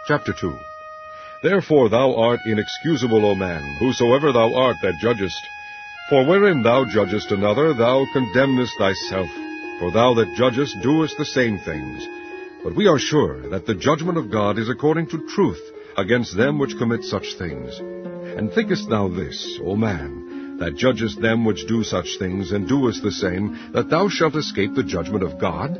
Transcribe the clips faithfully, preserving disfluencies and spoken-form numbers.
Chapter two. Therefore thou art inexcusable, O man, whosoever thou art that judgest. For wherein thou judgest another, thou condemnest thyself. For thou that judgest doest the same things. But we are sure that the judgment of God is according to truth against them which commit such things. And thinkest thou this, O man, that judgest them which do such things, and doest the same, that thou shalt escape the judgment of God?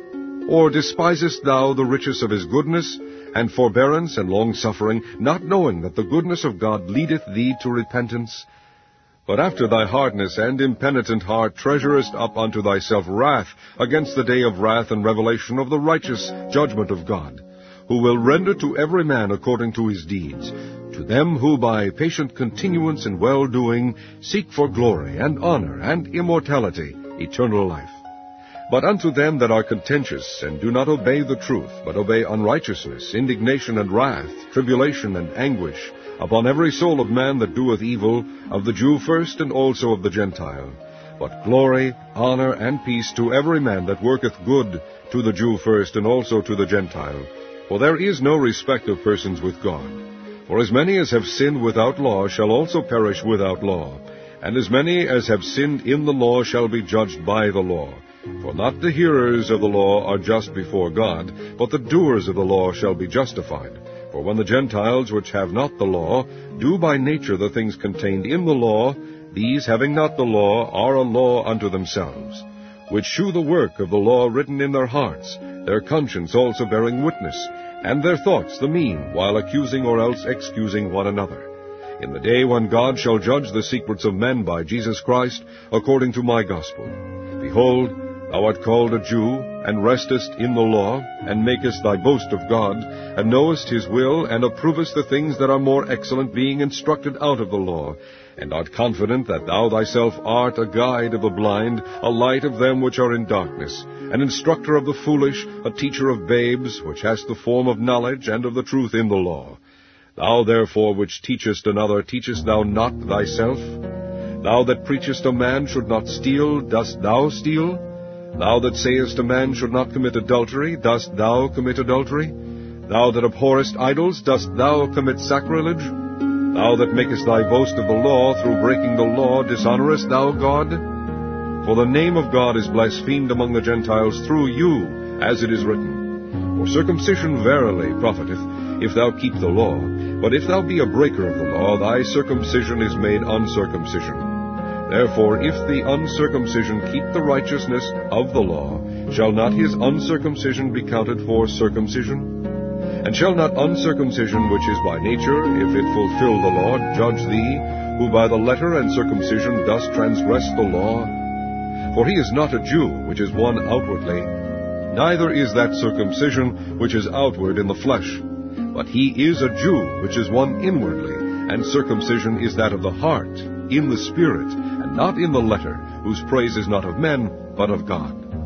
Or despisest thou the riches of his goodness, and forbearance, and longsuffering, not knowing that the goodness of God leadeth thee to repentance? But after thy hardness and impenitent heart treasurest up unto thyself wrath against the day of wrath and revelation of the righteous judgment of God, who will render to every man according to his deeds, to them who by patient continuance in well-doing seek for glory and honor and immortality, eternal life. But unto them that are contentious, and do not obey the truth, but obey unrighteousness, indignation and wrath, tribulation and anguish, upon every soul of man that doeth evil, of the Jew first, and also of the Gentile. But glory, honor, and peace to every man that worketh good, to the Jew first, and also to the Gentile. For there is no respect of persons with God. For as many as have sinned without law shall also perish without law, and as many as have sinned in the law shall be judged by the law. For not the hearers of the law are just before God, but the doers of the law shall be justified. For when the Gentiles, which have not the law, do by nature the things contained in the law, these, having not the law, are a law unto themselves, which shew the work of the law written in their hearts, their conscience also bearing witness, and their thoughts the mean, while accusing or else excusing one another. In the day when God shall judge the secrets of men by Jesus Christ, according to my gospel. Behold, thou art called a Jew, and restest in the law, and makest thy boast of God, and knowest his will, and approvest the things that are more excellent, being instructed out of the law, and art confident that thou thyself art a guide of the blind, a light of them which are in darkness, an instructor of the foolish, a teacher of babes, which hast the form of knowledge and of the truth in the law. Thou therefore which teachest another, teachest thou not thyself? Thou that preachest a man should not steal, dost thou steal? Thou that sayest a man should not commit adultery, dost thou commit adultery? Thou that abhorrest idols, dost thou commit sacrilege? Thou that makest thy boast of the law, through breaking the law, dishonorest thou God? For the name of God is blasphemed among the Gentiles through you, as it is written. For circumcision verily profiteth, if thou keep the law. But if thou be a breaker of the law, thy circumcision is made uncircumcision. Therefore, if the uncircumcision keep the righteousness of the law, shall not his uncircumcision be counted for circumcision? And shall not uncircumcision, which is by nature, if it fulfill the law, judge thee, who by the letter and circumcision dost transgress the law? For he is not a Jew, which is one outwardly, neither is that circumcision which is outward in the flesh. But he is a Jew, which is one inwardly, and circumcision is that of the heart, in the spirit, and not in the letter, whose praise is not of men, but of God.